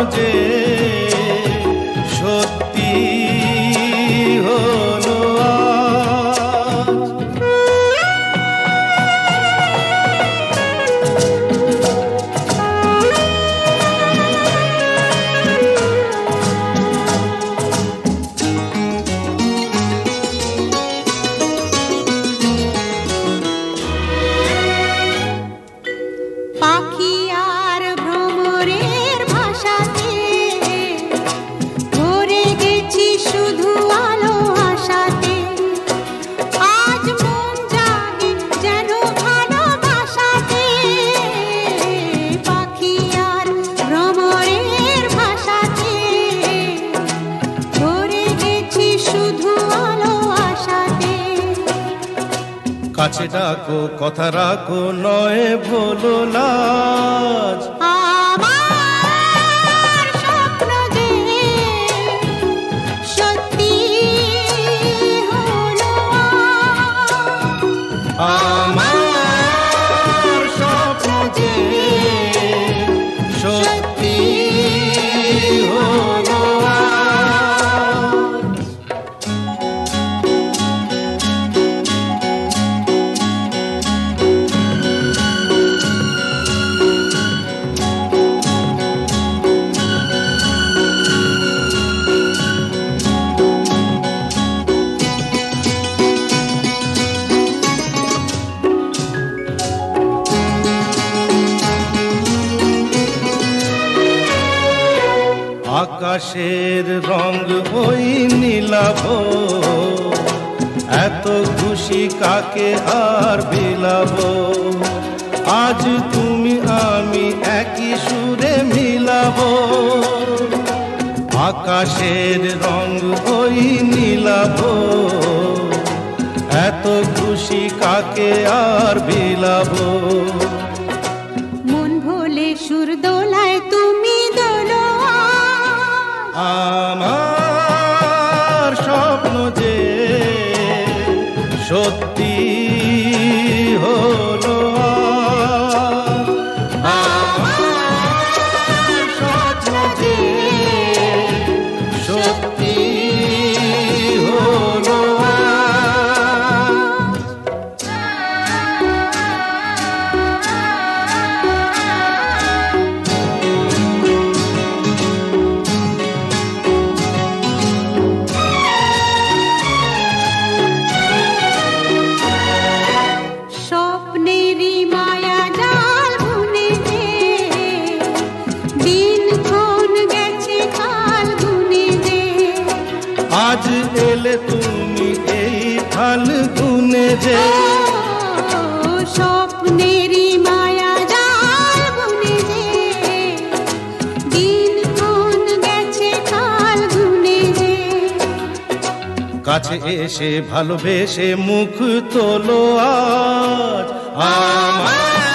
যে সত্যি হলো আজ। পাখি আর ভ্রমরের ভাষাতে ভরে গেছি শুধু আলো আশাতে। আজ মন জাগে যেন ভালোবাসাতে। পাখি আর ভ্রমরের ভাষাতে ভরে গেছি শুধু আলো আশাতে। কাছে ডাকো কথা রাখো নয় ভোলো লাজ। আমার স্বপ্ন যে সত্যি হলো আজ। আমার স্বপ্ন যে সত্যি হলো আজ। আকাশের রং ওই নীলাভ, এত খুশি কাকে আর বিলাব। আজ তুমি আমি একই সুরে মিলাব। আকাশের রং ওই নীলাভ, এত খুশি কাকে আর বিলাব। মন ভোলে সুর দোলায় তুমি দোলো আমার স্বপ্ন যে সত্যি হলো আজ। আমার স্বপ্ন যে সত্যি হলো আজ। স্বপ্নেরই মায়া জাল বুনে যে দিনক্ষণ গেছে কাল গুনে যে। আজ এলে তুমি এই ফাল্গুনে যে। স্বপ্নেরই মায়া জাল বুনে যে দিনক্ষণ গেছে কাল গুনে যে। কাছে এসে ভালোবেসে মুখ তোলো আজ। আমার